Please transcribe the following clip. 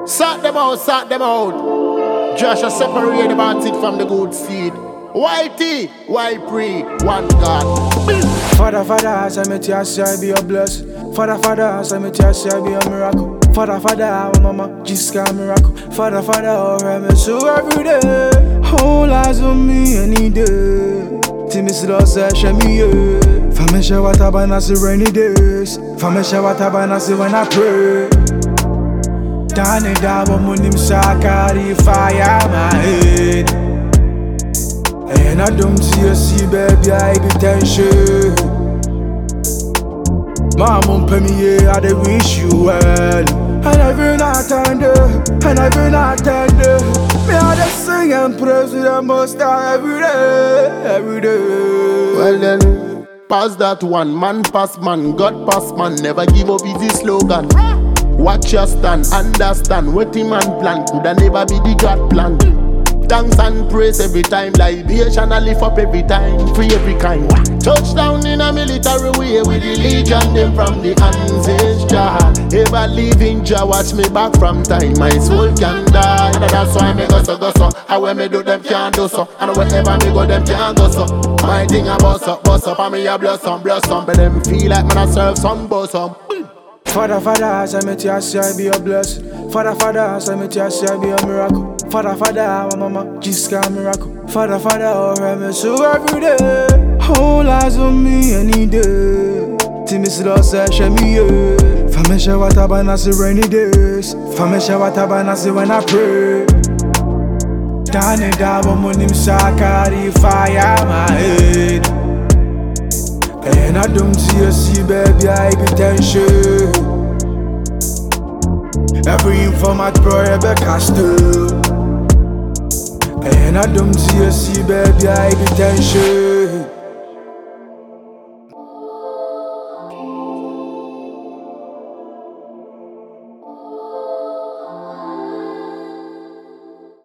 Sort them out, sort them out. Joshua separate the bad seed from the good seed. Whitey, why pray? One God. Father, Father, as I met you, I say I be a bless. Father, Father, as I met you, I say I be a miracle. Father, Father, our mama, just got a miracle. Father, Father, oh, me so every day. All eyes on me any day. Timmy still say, show me you. Fame share what I buy, see rainy days. Fame share what I buy, see when I pray. Dane dabo munim sakari fire my head. And I don't see baby, I be tension. Mama pay me, yeah, I dey wish you well. And every night and day, and every night and day, me I dey sing and praise to the Most High every day, every day. Well then, pass that one, man pass man, God pass man, never give up easy slogan. Watch your stand, understand what him man plan, coulda never be the God plan. Thanks and praise every time, libation I lift up every time, free every kind. Touchdown in a military way with the legion them from the ancestral. Ever living Jah watch me back from time, my soul can die. And that's why me go so, and when me do them can't do so, and wherever me go them can't go so. My thing a bust up, and me a blossom, but them feel like man I serve some bosom. Father, Father, as I met you, I say I be a bless. Father, Father, as I met you, I say I be a miracle. Father, Father, our mama, just got a miracle. Father, Father, oh, me so every day. All eyes on me any day. Timmy still say, show me you. Fame share what I buy, see rainy days. Fame share what I buy, see when I pray. Dane dabo munim sakari fire my head. And I don't see baby, I be tension. Every informat bro, Rebecca still. And I don't see baby, I be tension.